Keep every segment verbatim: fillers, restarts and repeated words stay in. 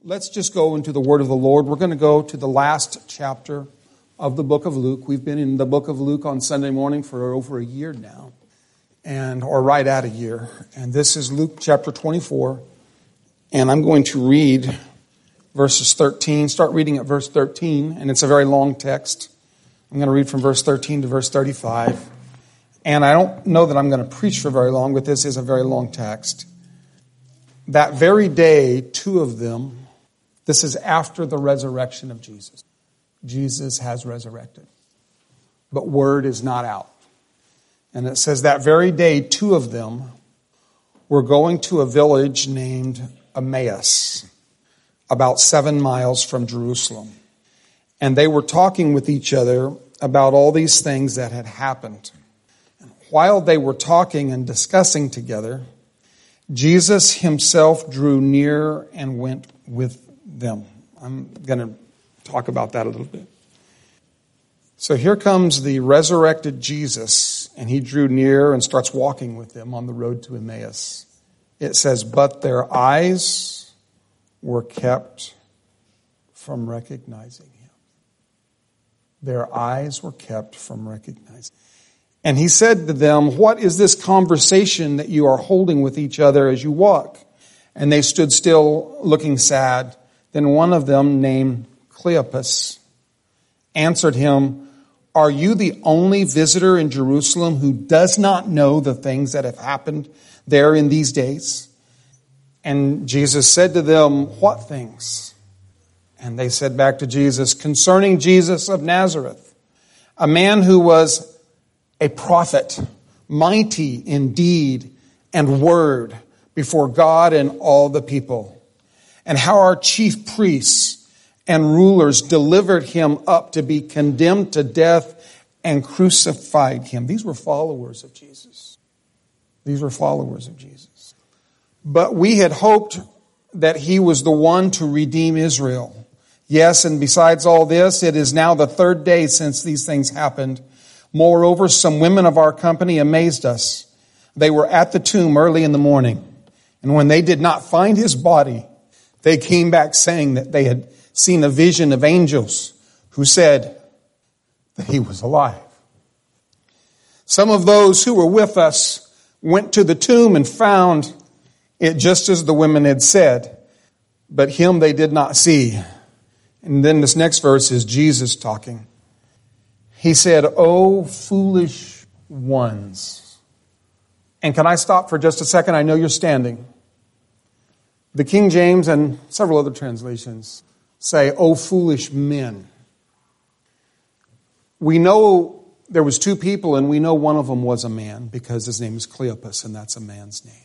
Let's just go into the word of the Lord. We're going to go to the last chapter of the book of Luke. We've been in the book of Luke on Sunday morning for over a year now, and or right at a year. And this is Luke chapter twenty-four, and I'm going to read verses thirteen. Start reading at verse thirteen, and it's a very long text. I'm going to read from verse thirteen to verse thirty-five. And I don't know that I'm going to preach for very long, but this is a very long text. That very day, two of them, this is after the resurrection of Jesus. Jesus has resurrected. But word is not out. And it says that very day, two of them were going to a village named Emmaus, about seven miles from Jerusalem. And they were talking with each other about all these things that had happened. And while they were talking and discussing together, Jesus himself drew near and went with them. I'm going to talk about that a little bit. So here comes the resurrected Jesus, and he drew near and starts walking with them on the road to Emmaus. It says, but their eyes were kept from recognizing him. Their eyes were kept from recognizing. And he said to them, what is this conversation that you are holding with each other as you walk? And they stood still, looking sad. Then one of them, named Cleopas, answered him, are you the only visitor in Jerusalem who does not know the things that have happened there in these days? And Jesus said to them, what things? And they said back to Jesus, concerning Jesus of Nazareth, a man who was a prophet, mighty in deed and word before God and all the people, and how our chief priests and rulers delivered him up to be condemned to death and crucified him. These were followers of Jesus. These were followers of Jesus. But we had hoped that he was the one to redeem Israel. Yes, and besides all this, it is now the third day since these things happened. Moreover, some women of our company amazed us. They were at the tomb early in the morning, and when they did not find his body, they came back saying that they had seen a vision of angels who said that he was alive. Some of those who were with us went to the tomb and found it just as the women had said, but him they did not see. And then this next verse is Jesus talking. He said, "O foolish ones." And can I stop for just a second? I know you're standing. The King James and several other translations say, "O foolish men." We know there was two people, and we know one of them was a man because his name is Cleopas, and that's a man's name.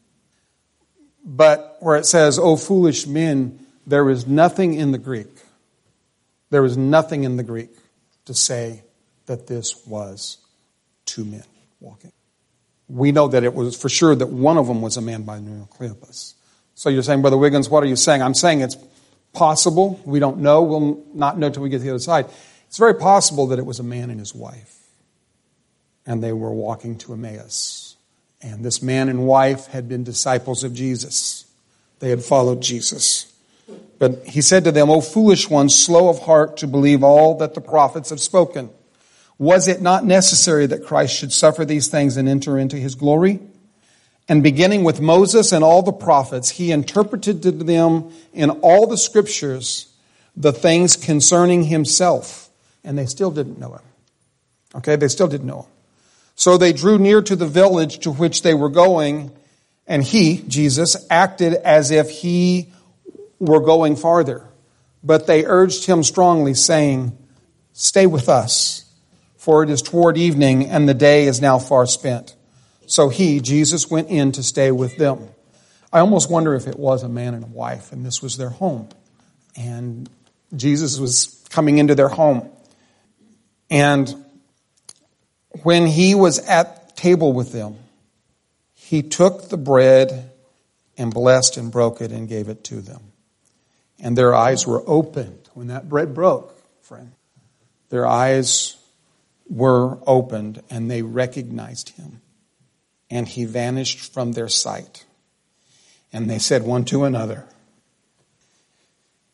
But where it says, "O foolish men," there is nothing in the Greek. There is nothing in the Greek to say that this was two men walking. We know that it was for sure that one of them was a man by the name of Cleopas. So you're saying, Brother Wiggins, what are you saying? I'm saying it's possible. We don't know. We'll not know till we get to the other side. It's very possible that it was a man and his wife. And they were walking to Emmaus. And this man and wife had been disciples of Jesus. They had followed Jesus. But he said to them, "O foolish ones, slow of heart to believe all that the prophets have spoken. Was it not necessary that Christ should suffer these things and enter into his glory? And beginning with Moses and all the prophets, he interpreted to them in all the scriptures the things concerning himself." And they still didn't know him. Okay, they still didn't know him. So they drew near to the village to which they were going, and he, Jesus, acted as if he were going farther. But they urged him strongly, saying, "Stay with us, for it is toward evening, and the day is now far spent." So he, Jesus, went in to stay with them. I almost wonder if it was a man and a wife, and this was their home. And Jesus was coming into their home. And when he was at table with them, he took the bread and blessed and broke it and gave it to them. And their eyes were opened. When that bread broke, friend, their eyes were opened and they recognized him. And he vanished from their sight. And they said one to another,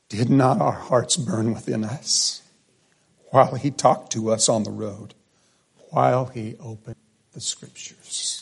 Did not our hearts burn within us while he talked to us on the road, while he opened the Scriptures?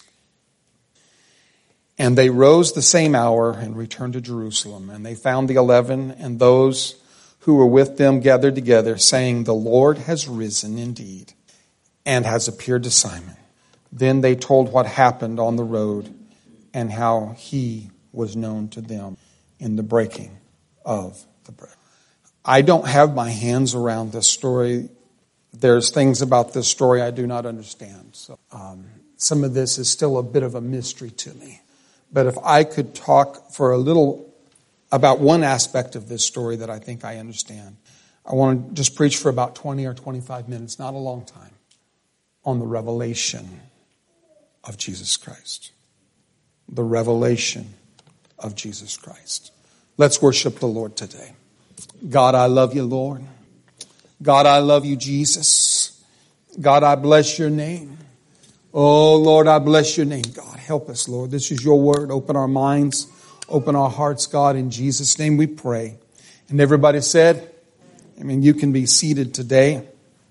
And they rose the same hour and returned to Jerusalem. And they found the eleven and those who were with them gathered together, saying, "The Lord has risen indeed and has appeared to Simon." Then they told what happened on the road and how he was known to them in the breaking of the bread. I don't have my hands around this story. There's things about this story I do not understand. So um, some of this is still a bit of a mystery to me. But if I could talk for a little about one aspect of this story that I think I understand, I want to just preach for about twenty or twenty-five minutes, not a long time, on the revelation of Jesus Christ. The revelation of Jesus Christ. Let's worship the Lord today. God, I love you, Lord. God, I love you, Jesus. God, I bless your name. Oh, Lord, I bless your name, God. Help us, Lord. This is your word. Open our minds. Open our hearts, God. In Jesus' name we pray. And everybody said, I mean, you can be seated today.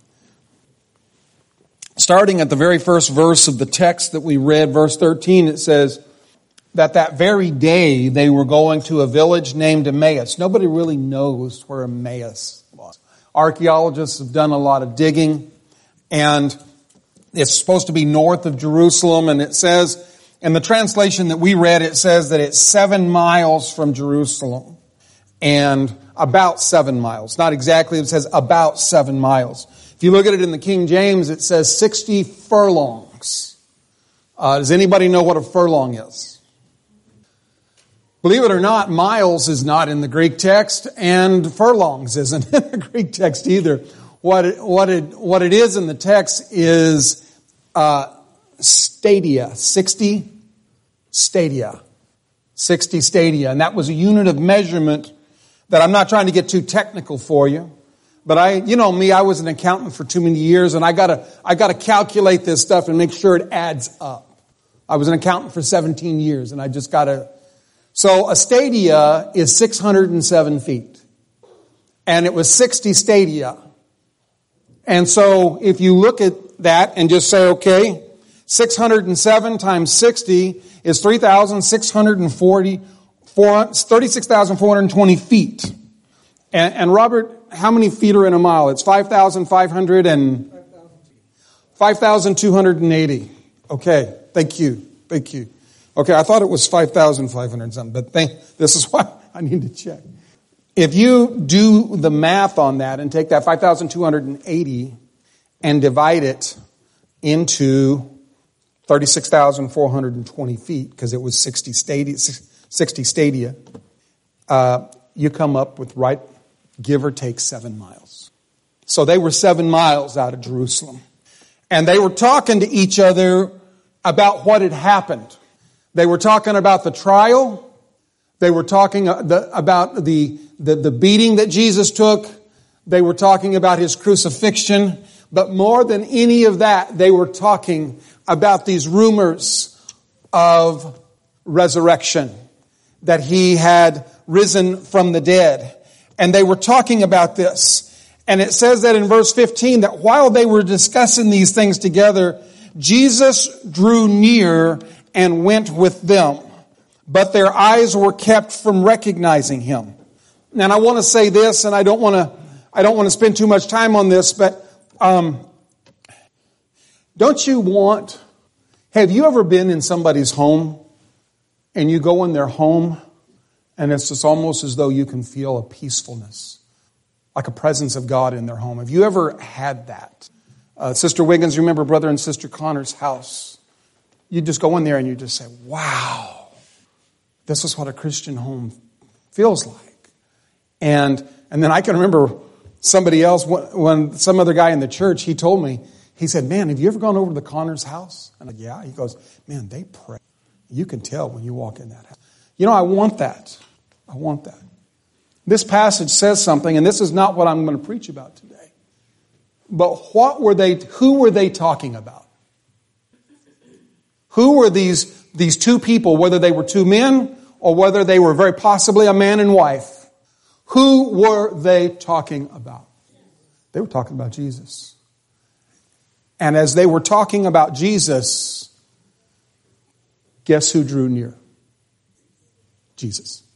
Starting at the very first verse of the text that we read, verse thirteen, it says that that very day they were going to a village named Emmaus. Nobody really knows where Emmaus was. Archaeologists have done a lot of digging, and it's supposed to be north of Jerusalem, and it says, in the translation that we read, it says that it's seven miles from Jerusalem, and about seven miles. Not exactly, it says about seven miles. If you look at it in the King James, it says sixty furlongs. Uh, does anybody know what a furlong is? Believe it or not, miles is not in the Greek text, and furlongs isn't in the Greek text either. What it, what it, what it is in the text is uh, stadia, sixty stadia, sixty stadia, and that was a unit of measurement that I'm not trying to get too technical for you. But I, you know me, I was an accountant for too many years, and I gotta, I gotta calculate this stuff and make sure it adds up. I was an accountant for seventeen years, and I just gotta. So a stadia is six hundred seven feet, and it was sixty stadia. And so if you look at that and just say, okay, six hundred seven times sixty is three thousand six hundred forty, thirty-six thousand four hundred twenty feet. And, and Robert, how many feet are in a mile? It's five thousand five hundred and five thousand two hundred eighty. Okay, thank you, thank you. Okay, I thought it was five thousand five hundred something, but thank, this is why I need to check. If you do the math on that and take that five thousand two hundred eighty and divide it into thirty-six thousand four hundred twenty feet, because it was sixty stadia, sixty stadia, uh, you come up with, right, give or take seven miles. So they were seven miles out of Jerusalem. And they were talking to each other about what had happened. They were talking about the trial. They were talking about the, the, the beating that Jesus took. They were talking about his crucifixion. But more than any of that, they were talking about these rumors of resurrection, that he had risen from the dead. And they were talking about this. And it says that in verse fifteen, that while they were discussing these things together, Jesus drew near and went with them. But their eyes were kept from recognizing him. And I want to say this, and I don't want to, I don't want to spend too much time on this, but um, don't you want, have you ever been in somebody's home and you go in their home and it's just almost as though you can feel a peacefulness, like a presence of God in their home? Have you ever had that? Uh, Sister Wiggins, remember Brother and Sister Connor's house? You just go in there and you just say, wow, this is what a Christian home feels like. And and then I can remember somebody else, when some other guy in the church, he told me, he said, man, have you ever gone over to the Connors' house? And I'm like, yeah. He goes, man, they pray. You can tell when you walk in that house. You know, I want that. I want that. This passage says something, and this is not what I'm going to preach about today. But what were they, who were they talking about? Who were these, these two people, whether they were two men or whether they were very possibly a man and wife? Who were they talking about? They were talking about Jesus. And as they were talking about Jesus, guess who drew near? Jesus.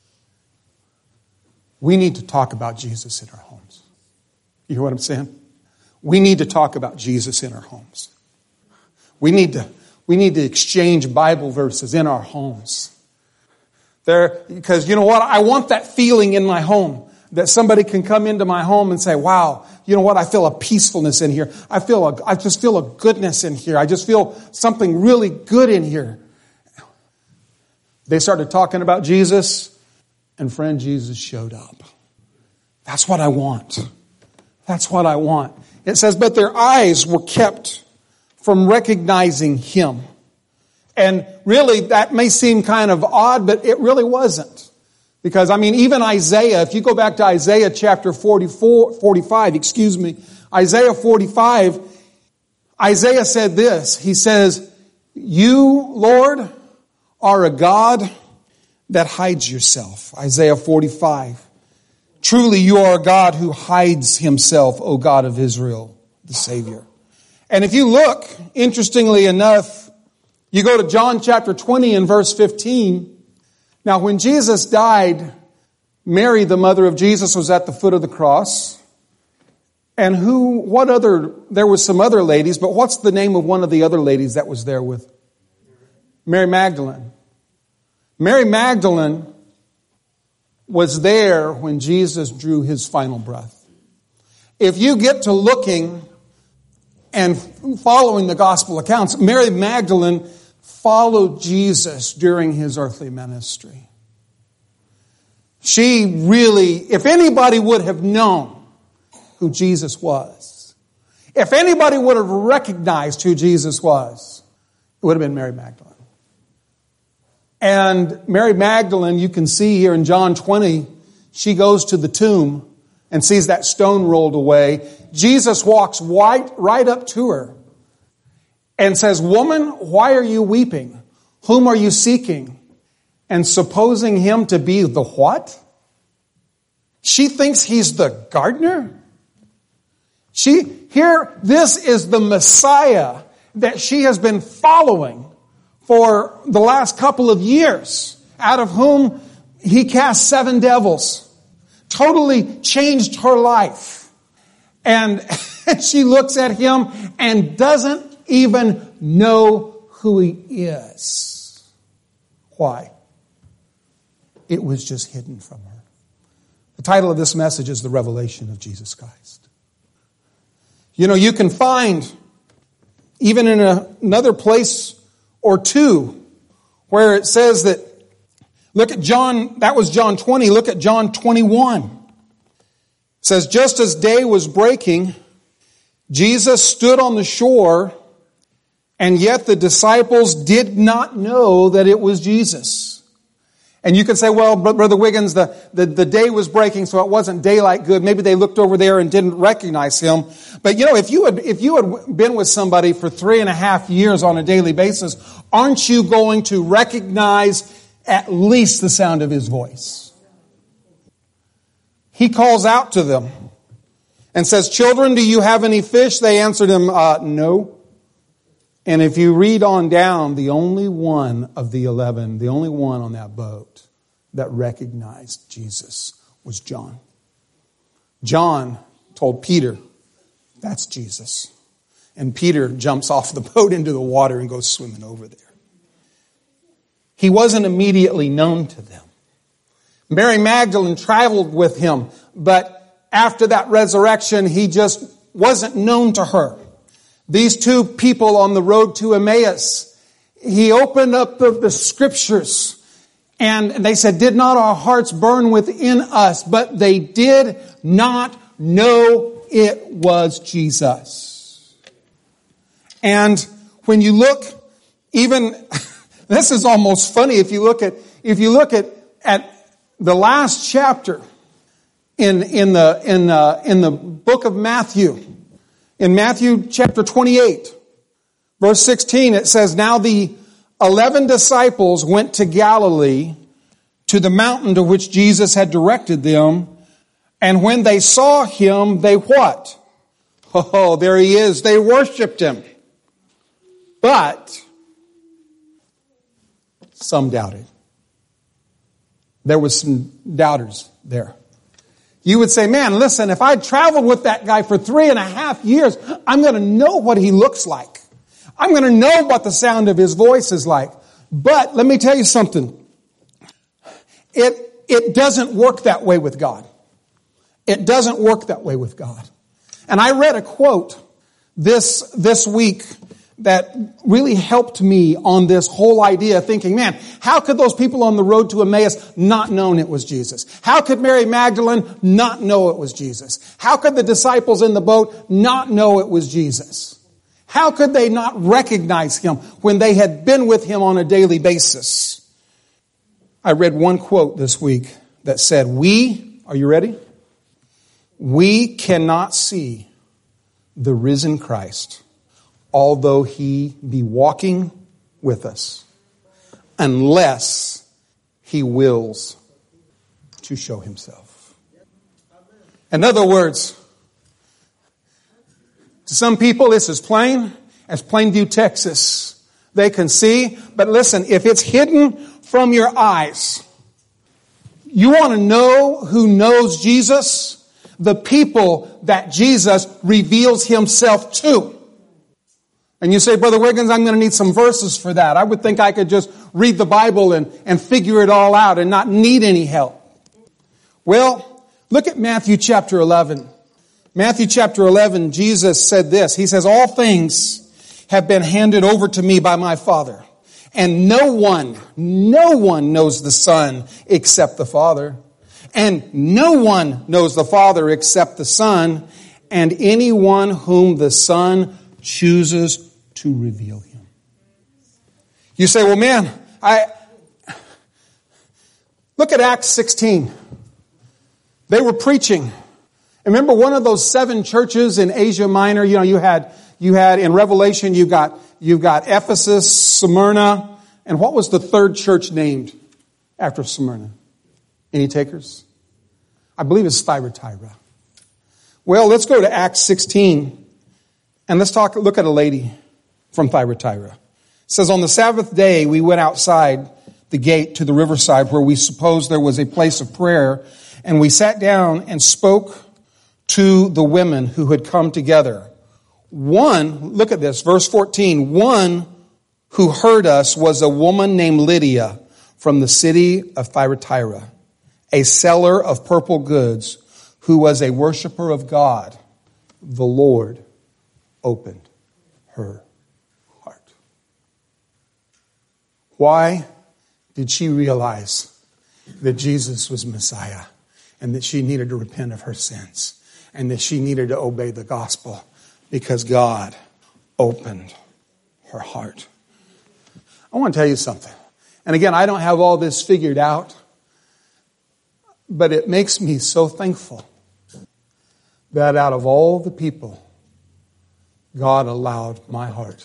We need to talk about Jesus in our homes. You hear what I'm saying? We need to talk about Jesus in our homes. We need to, we need to exchange Bible verses in our homes. There, because you know what? I want that feeling in my home that somebody can come into my home and say, wow, you know what? I feel a peacefulness in here. I feel a, I just feel a goodness in here. I just feel something really good in here. They started talking about Jesus, and friend, Jesus showed up. That's what I want. That's what I want. It says, but their eyes were kept from recognizing him. And really, that may seem kind of odd, but it really wasn't. Because, I mean, even Isaiah, if you go back to Isaiah chapter forty-four, forty-five, excuse me, Isaiah forty-five, Isaiah said this. He says, you, Lord, are a God that hides yourself. Isaiah forty-five. Truly, you are a God who hides himself, O God of Israel, the Savior. And if you look, interestingly enough, you go to John chapter twenty and verse fifteen. Now, when Jesus died, Mary, the mother of Jesus, was at the foot of the cross. And who, what other, there was some other ladies, but what's the name of one of the other ladies that was there with? Mary Magdalene. Mary Magdalene was there when Jesus drew his final breath. If you get to looking and following the gospel accounts, Mary Magdalene followed Jesus during his earthly ministry. She really, if anybody would have known who Jesus was, if anybody would have recognized who Jesus was, it would have been Mary Magdalene. And Mary Magdalene, you can see here in John twenty, she goes to the tomb and sees that stone rolled away. Jesus walks right, right up to her and says, woman, why are you weeping? Whom are you seeking? And supposing him to be the what? She thinks he's the gardener. She, here, this is the Messiah that she has been following for the last couple of years, out of whom he cast seven devils. Totally changed her life. And she looks at him and doesn't even know who he is. Why? It was just hidden from her. The title of this message is The Revelation of Jesus Christ. You know, you can find, even in a, another place or two, where it says that, look at John, that was John twenty, look at John twenty-one. It says, just as day was breaking, Jesus stood on the shore, and yet the disciples did not know that it was Jesus. And you could say, well, Brother Wiggins, the, the, the day was breaking, so it wasn't daylight good. Maybe they looked over there and didn't recognize him. But you know, if you had, if you had been with somebody for three and a half years on a daily basis, aren't you going to recognize at least the sound of his voice? He calls out to them and says, children, do you have any fish? They answered him, uh, no. And if you read on down, the only one of the eleven, the only one on that boat that recognized Jesus was John. John told Peter, that's Jesus. And Peter jumps off the boat into the water and goes swimming over there. He wasn't immediately known to them. Mary Magdalene traveled with him, but after that resurrection, he just wasn't known to her. These two people on the road to Emmaus, he opened up the, the scriptures and they said, did not our hearts burn within us? But they did not know it was Jesus. And when you look, even, this is almost funny if you look at, if you look at, at the last chapter in, in the, in, uh, in the book of Matthew. In Matthew chapter twenty-eight, verse sixteen, it says, now the eleven disciples went to Galilee, to the mountain to which Jesus had directed them. And when they saw him, they what? Oh, there he is. They worshiped him. But some doubted. There was some doubters there. You would say, man, listen, if I traveled with that guy for three and a half years, I'm going to know what he looks like. I'm going to know what the sound of his voice is like. But let me tell you something. It, it doesn't work that way with God. It doesn't work that way with God. And I read a quote this, this week that really helped me on this whole idea, thinking, man, how could those people on the road to Emmaus not known it was Jesus? How could Mary Magdalene not know it was Jesus? How could the disciples in the boat not know it was Jesus? How could they not recognize him when they had been with him on a daily basis? I read one quote this week that said, we, are you ready? We cannot see the risen Christ, although he be walking with us, unless he wills to show himself. In other words, to some people it's as plain as Plainview, Texas. They can see, but listen, if it's hidden from your eyes, you want to know who knows Jesus? The people that Jesus reveals himself to. And you say, Brother Wiggins, I'm going to need some verses for that. I would think I could just read the Bible and, and figure it all out and not need any help. Well, look at Matthew chapter eleven. Matthew chapter eleven, Jesus said this. He says, all things have been handed over to me by my Father. And no one, no one knows the Son except the Father. And no one knows the Father except the Son, and anyone whom the Son chooses to reveal him. You say, well, man, I look at Acts sixteen. They were preaching. Remember one of those seven churches in Asia Minor? You know, you had you had in Revelation, you got you've got Ephesus, Smyrna, and what was the third church named after Smyrna? Any takers? I believe it's Thyatira. Well, let's go to Acts sixteen and let's talk. Look at a lady from Thyatira. It says, on the Sabbath day, we went outside the gate to the riverside where we supposed there was a place of prayer, and we sat down and spoke to the women who had come together. One, look at this, verse fourteen, one who heard us was a woman named Lydia from the city of Thyatira, a seller of purple goods, who was a worshiper of God. The Lord opened her heart. Why did she realize that Jesus was Messiah and that she needed to repent of her sins and that she needed to obey the gospel? Because God opened her heart. I want to tell you something. And again, I don't have all this figured out, but it makes me so thankful that out of all the people, God allowed my heart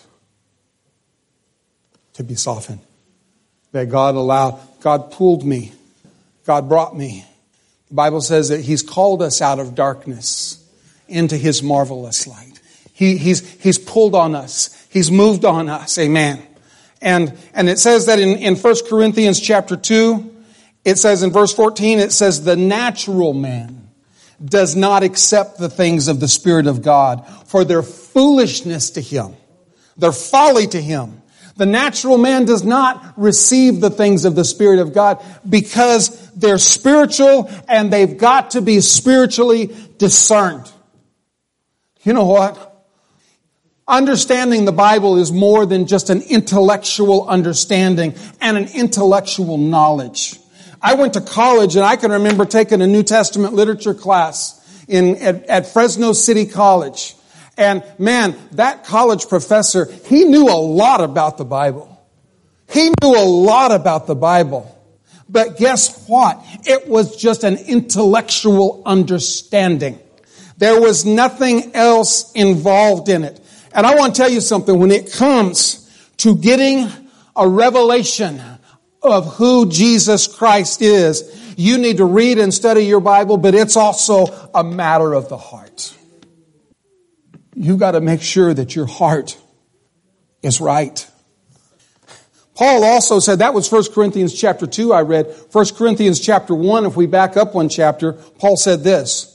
to be softened. That God allowed, God pulled me. God brought me. The Bible says that He's called us out of darkness into His marvelous light. He, he's, he's pulled on us. He's moved on us. Amen. And, and it says that in, in First Corinthians chapter two, it says in verse fourteen, it says, the natural man does not accept the things of the Spirit of God, for their foolishness to him, their folly to him. The natural man does not receive the things of the Spirit of God because they're spiritual and they've got to be spiritually discerned. You know what? Understanding the Bible is more than just an intellectual understanding and an intellectual knowledge. I went to college and I can remember taking a New Testament literature class in at, at Fresno City College. And man, that college professor, he knew a lot about the Bible. He knew a lot about the Bible. But guess what? It was just an intellectual understanding. There was nothing else involved in it. And I want to tell you something. When it comes to getting a revelation of who Jesus Christ is. You need to read and study your Bible, but it's also a matter of the heart. You've got to make sure that your heart is right. Paul also said, that was First Corinthians chapter two I read. First Corinthians chapter one, if we back up one chapter, Paul said this.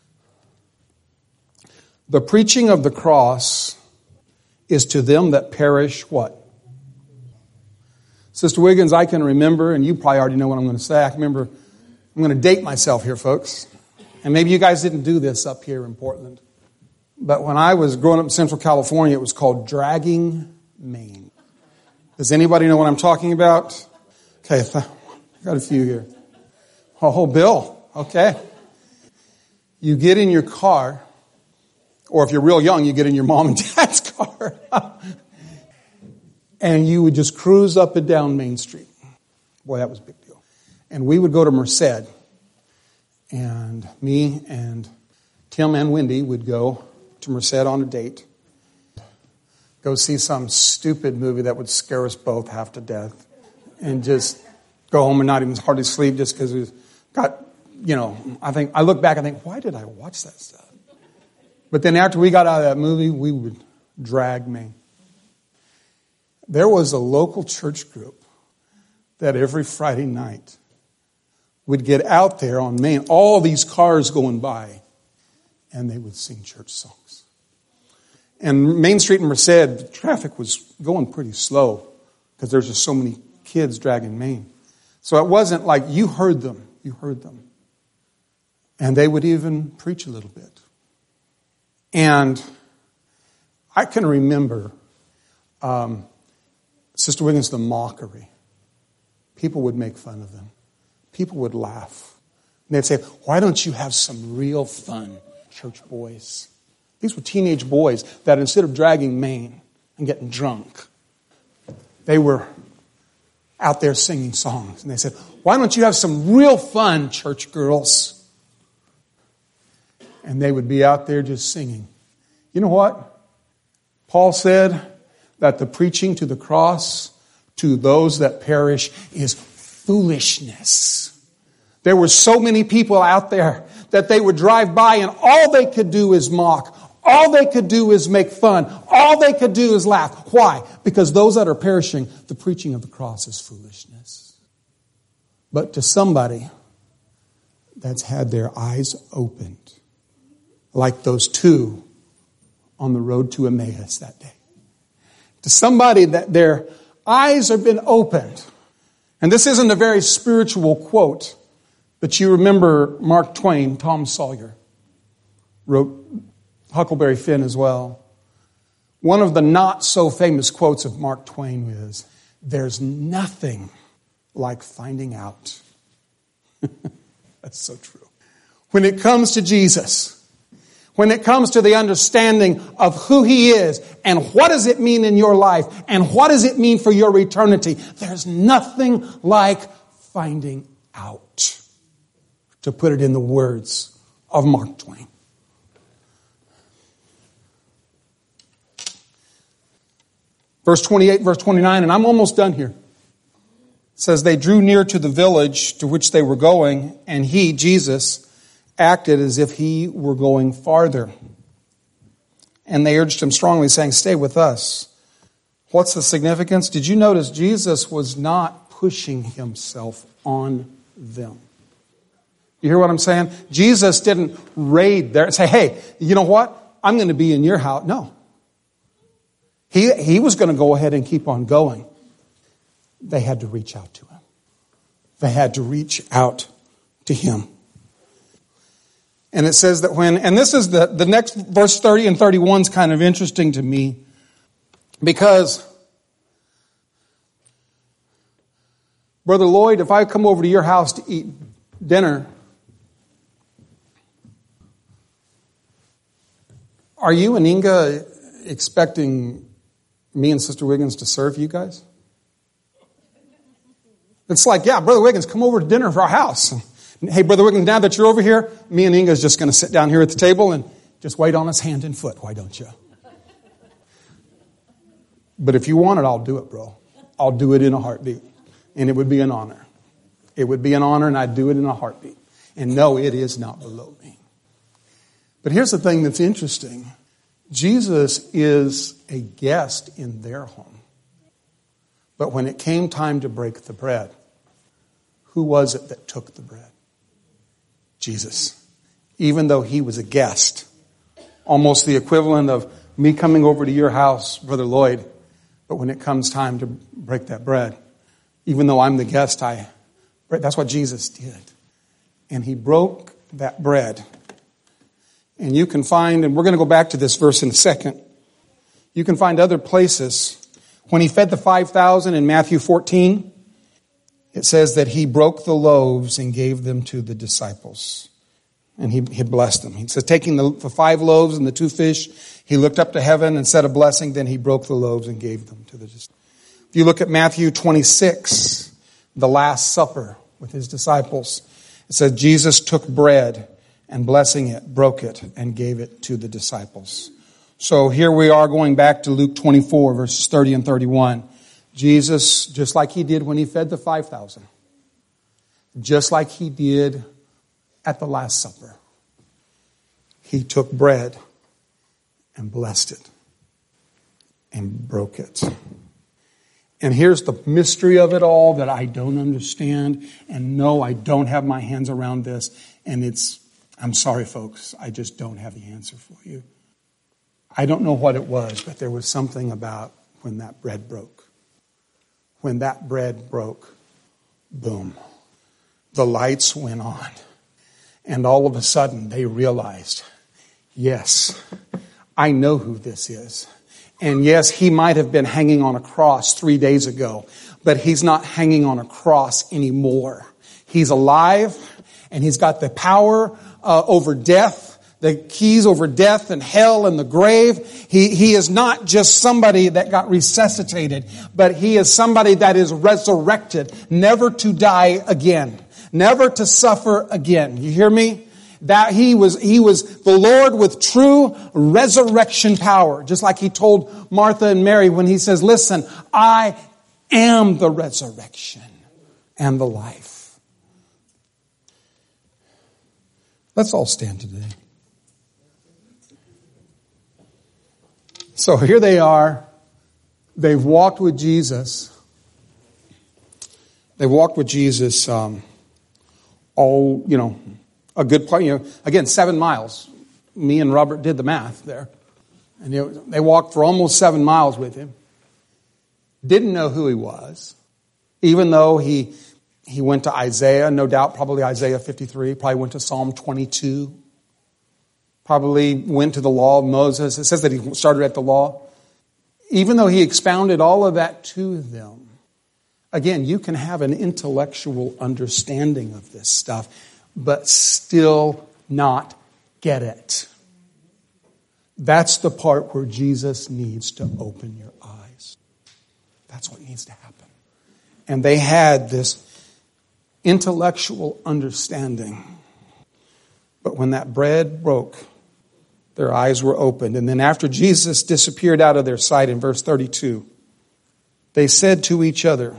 The preaching of the cross is to them that perish what? Sister Wiggins, I can remember, and you probably already know what I'm going to say. I can remember, I'm going to date myself here, folks. And maybe you guys didn't do this up here in Portland. But when I was growing up in Central California, it was called dragging Maine. Does anybody know what I'm talking about? Okay, I got a few here. Oh, Bill, okay. You get in your car, or if you're real young, you get in your mom and dad's car. And you would just cruise up and down Main Street. Boy, that was a big deal. And we would go to Merced. And me and Tim and Wendy would go to Merced on a date. Go see some stupid movie that would scare us both half to death. And just go home and not even hardly sleep just because we got, you know, I think, I look back and think, why did I watch that stuff? But then after we got out of that movie, we would drag Maine. There was a local church group that every Friday night would get out there on Main, all these cars going by, and they would sing church songs. And Main Street in Merced, traffic was going pretty slow because there's just so many kids dragging Main. So it wasn't like you heard them, you heard them. And they would even preach a little bit. And I can remember, um, Sister Wiggins, the mockery. People would make fun of them. People would laugh. And they'd say, why don't you have some real fun, church boys? These were teenage boys that instead of dragging Maine and getting drunk, they were out there singing songs. And they said, why don't you have some real fun, church girls? And they would be out there just singing. You know what? Paul said that the preaching to the cross to those that perish is foolishness. There were so many people out there that they would drive by and all they could do is mock. All they could do is make fun. All they could do is laugh. Why? Because those that are perishing, the preaching of the cross is foolishness. But to somebody that's had their eyes opened, like those two on the road to Emmaus that day. To somebody that their eyes have been opened. And this isn't a very spiritual quote, but you remember Mark Twain, Tom Sawyer, wrote Huckleberry Finn as well. One of the not so famous quotes of Mark Twain is, there's nothing like finding out. That's so true. When it comes to Jesus, when it comes to the understanding of who He is and what does it mean in your life and what does it mean for your eternity, there's nothing like finding out, to put it in the words of Mark Twain. Verse twenty-eight, verse twenty-nine, and I'm almost done here. It says, they drew near to the village to which they were going, and He, Jesus, acted as if He were going farther. And they urged Him strongly, saying, stay with us. What's the significance? Did you notice Jesus was not pushing Himself on them? You hear what I'm saying? Jesus didn't raid there and say, hey, you know what? I'm going to be in your house. No. He, he was going to go ahead and keep on going. They had to reach out to Him. They had to reach out to Him. And it says that when, and this is the, the next verse thirty and thirty-one is kind of interesting to me because, Brother Lloyd, if I come over to your house to eat dinner, are you and Inga expecting me and Sister Wiggins to serve you guys? It's like, yeah, Brother Wiggins, come over to dinner for our house. Hey, Brother Wiggins, now that you're over here, me and Inga is just going to sit down here at the table and just wait on us hand and foot. Why don't you? But if you want it, I'll do it, bro. I'll do it in a heartbeat. And it would be an honor. It would be an honor, and I'd do it in a heartbeat. And no, it is not below me. But here's the thing that's interesting. Jesus is a guest in their home. But when it came time to break the bread, who was it that took the bread? Jesus. Even though he was a guest. Almost the equivalent of me coming over to your house, Brother Lloyd. But when it comes time to break that bread, even though I'm the guest, I that's what Jesus did. And he broke that bread. And you can find, and we're going to go back to this verse in a second. You can find other places. When he fed the five thousand in Matthew fourteen, it says that he broke the loaves and gave them to the disciples. And he, he blessed them. He says, taking the, the five loaves and the two fish, he looked up to heaven and said a blessing. Then he broke the loaves and gave them to the disciples. If you look at Matthew twenty-six, the Last Supper with his disciples, it says Jesus took bread and blessing it, broke it, and gave it to the disciples. So here we are going back to Luke twenty-four, verses thirty and thirty-one. Jesus, just like he did when he fed the five thousand, just like he did at the Last Supper, he took bread and blessed it and broke it. And here's the mystery of it all that I don't understand. And no, I don't have my hands around this. And it's, I'm sorry, folks, I just don't have the answer for you. I don't know what it was, but there was something about when that bread broke. When that bread broke, boom, the lights went on. And all of a sudden they realized, yes, I know who this is. And yes, he might have been hanging on a cross three days ago, but he's not hanging on a cross anymore. He's alive, and he's got the power uh, over death, the keys over death and hell and the grave. He, he is not just somebody that got resuscitated, but he is somebody that is resurrected, never to die again, never to suffer again. You hear me? That he was, he was the Lord with true resurrection power. Just like he told Martha and Mary when he says, listen, I am the resurrection and the life. Let's all stand today. So here they are. They've walked with Jesus. They've walked with Jesus, um, all, you know, a good part, you know, again, seven miles. Me and Robert did the math there. And you know, they walked for almost seven miles with him. Didn't know who he was. Even though he he went to Isaiah, no doubt, probably Isaiah fifty-three, probably went to Psalm twenty-two. Probably went to the law of Moses. It says that he started at the law. Even though he expounded all of that to them. Again, you can have an intellectual understanding of this stuff, but still not get it. That's the part where Jesus needs to open your eyes. That's what needs to happen. And they had this intellectual understanding. But when that bread broke, their eyes were opened. And then after Jesus disappeared out of their sight in verse thirty-two, they said to each other,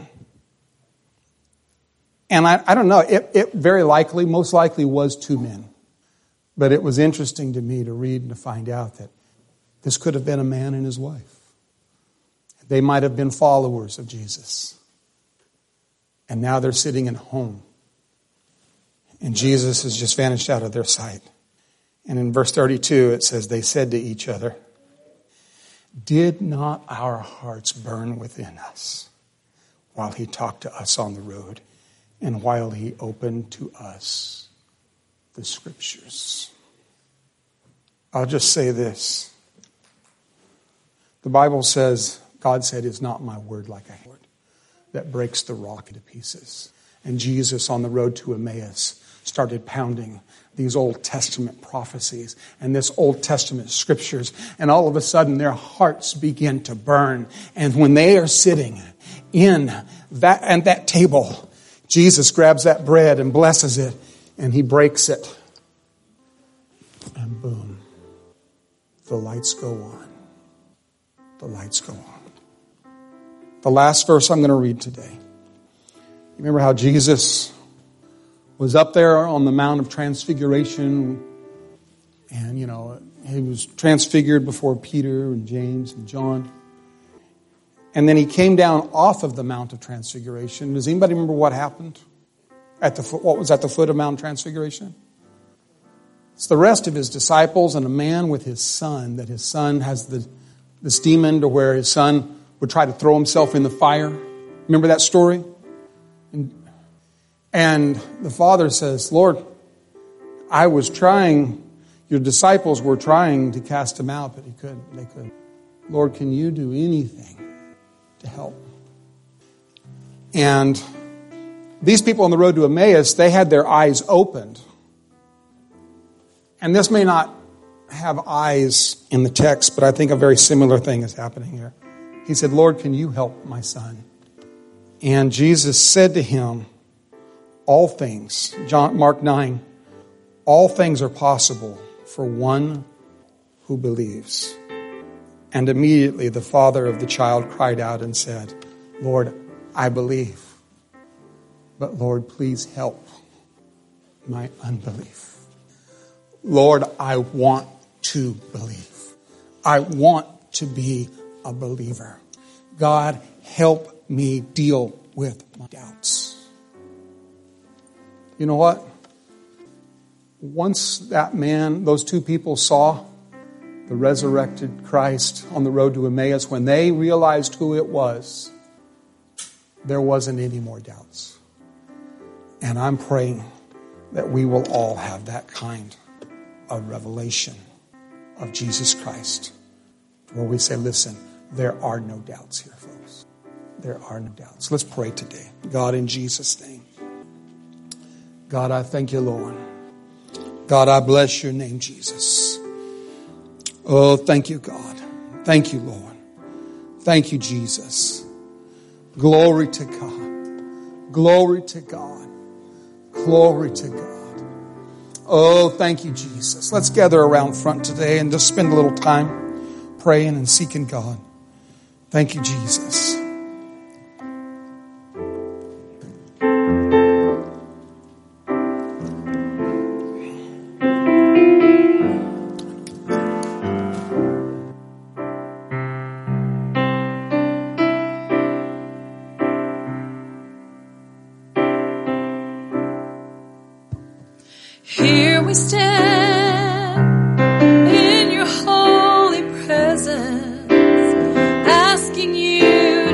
and I, I don't know, it, it very likely, most likely was two men. But it was interesting to me to read and to find out that this could have been a man and his wife. They might have been followers of Jesus. And now they're sitting at home. And Jesus has just vanished out of their sight. And in verse thirty-two, it says, they said to each other, did not our hearts burn within us while he talked to us on the road and while he opened to us the scriptures? I'll just say this. The Bible says, God said, is not my word like a sword that breaks the rock into pieces. And Jesus on the road to Emmaus started pounding these Old Testament prophecies and this Old Testament scriptures. And all of a sudden their hearts begin to burn. And when they are sitting in that, at that table, Jesus grabs that bread and blesses it and he breaks it. And boom, the lights go on. The lights go on. The last verse I'm going to read today. remember how Jesus was up there on the Mount of Transfiguration, and, you know, he was transfigured before Peter and James and John. And then he came down off of the Mount of Transfiguration. Does anybody remember what happened? At the foot, what was at the foot of Mount Transfiguration? It's the rest of his disciples and a man with his son, that his son has the, this demon to where his son would try to throw himself in the fire. Remember that story? And, and the father says, Lord, I was trying, your disciples were trying to cast him out, but he couldn't. They couldn't. Lord, can you do anything to help? And these people on the road to Emmaus, they had their eyes opened. And this may not have eyes in the text, but I think a very similar thing is happening here. He said, Lord, can you help my son? And Jesus said to him, all things, John, Mark nine, all things are possible for one who believes. And immediately the father of the child cried out and said, Lord, I believe. But Lord, please help my unbelief. Lord, I want to believe. I want to be a believer. God, help me deal with my doubts. You know what? Once that man, those two people saw the resurrected Christ on the road to Emmaus, when they realized who it was, there wasn't any more doubts. And I'm praying that we will all have that kind of revelation of Jesus Christ, where we say, listen, there are no doubts here, folks. There are no doubts. Let's pray today. God, in Jesus' name. God, I thank you, Lord. God, I bless your name, Jesus. Oh, thank you, God. Thank you, Lord. Thank you, Jesus. Glory to God. Glory to God. Glory to God. Oh, thank you, Jesus. Let's gather around front today and just spend a little time praying and seeking God. Thank you, Jesus. Here we stand in your holy presence, asking you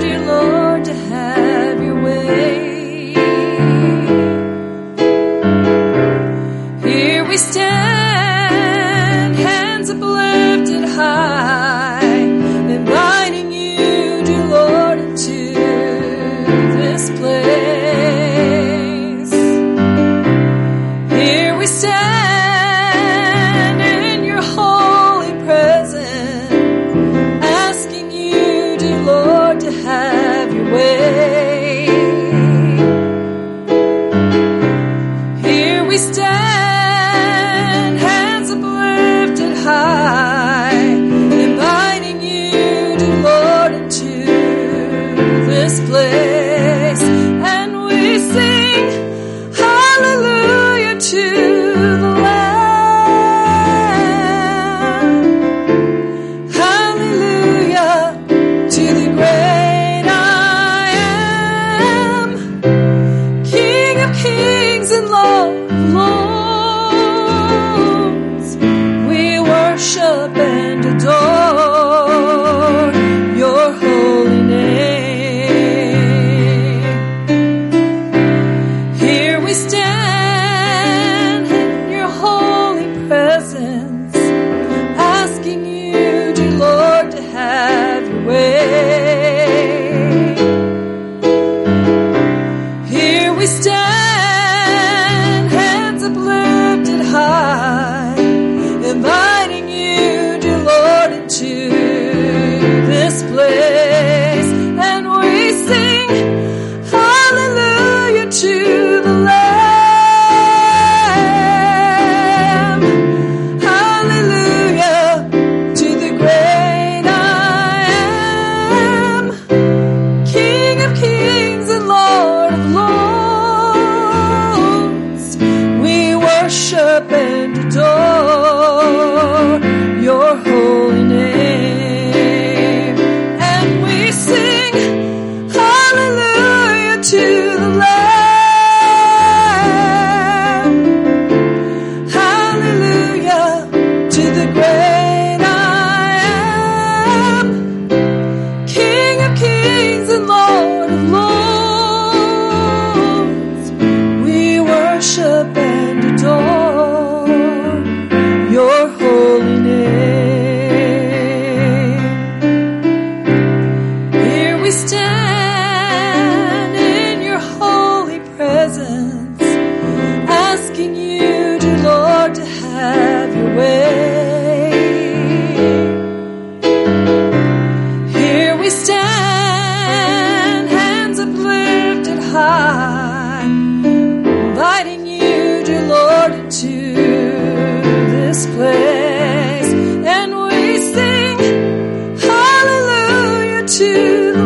to the great I am, King of kings and Lord of lords. We worship and adore your holy name. Here we stand in your holy presence, asking you, dear Lord, to have your way. Here we stand, hands uplifted high, inviting you, dear Lord, into this place. And we sing hallelujah to the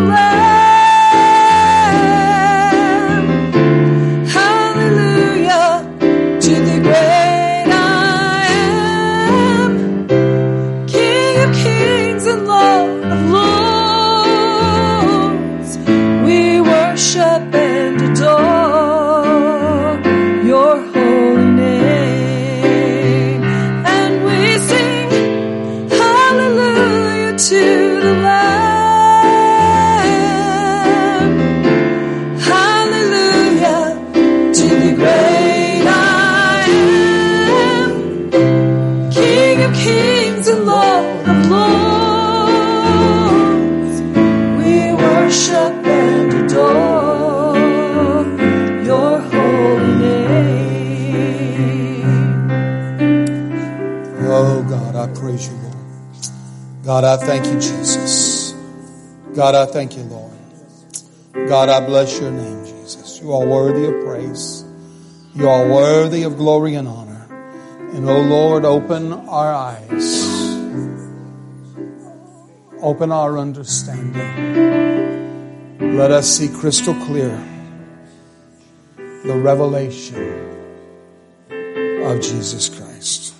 Lamb, hallelujah to the great I am, King of kings and Lord of lords. We worship and adore your holy name. And we sing hallelujah to the Lamb, hallelujah to the great I am, King of kings and Lord of lords. We worship and adore your holy name. Oh, God, I praise you, Lord. God, I thank you, Jesus. God, I thank you, Lord. God, I bless your name, Jesus. You are worthy of praise. You are worthy of glory and honor. And, oh, Lord, open our eyes. Open our understanding. Let us see crystal clear the revelation of Jesus Christ.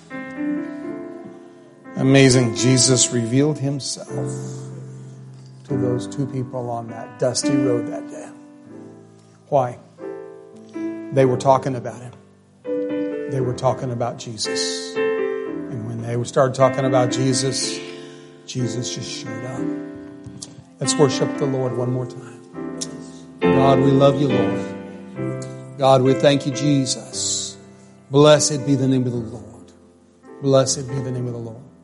Amazing. Jesus revealed himself to those two people on that dusty road that day. Why? They were talking about him. They were talking about Jesus. And when they started talking about Jesus, Jesus just showed up. Let's worship the Lord one more time. God, we love you, Lord. God, we thank you, Jesus. Blessed be the name of the Lord. Blessed be the name of the Lord.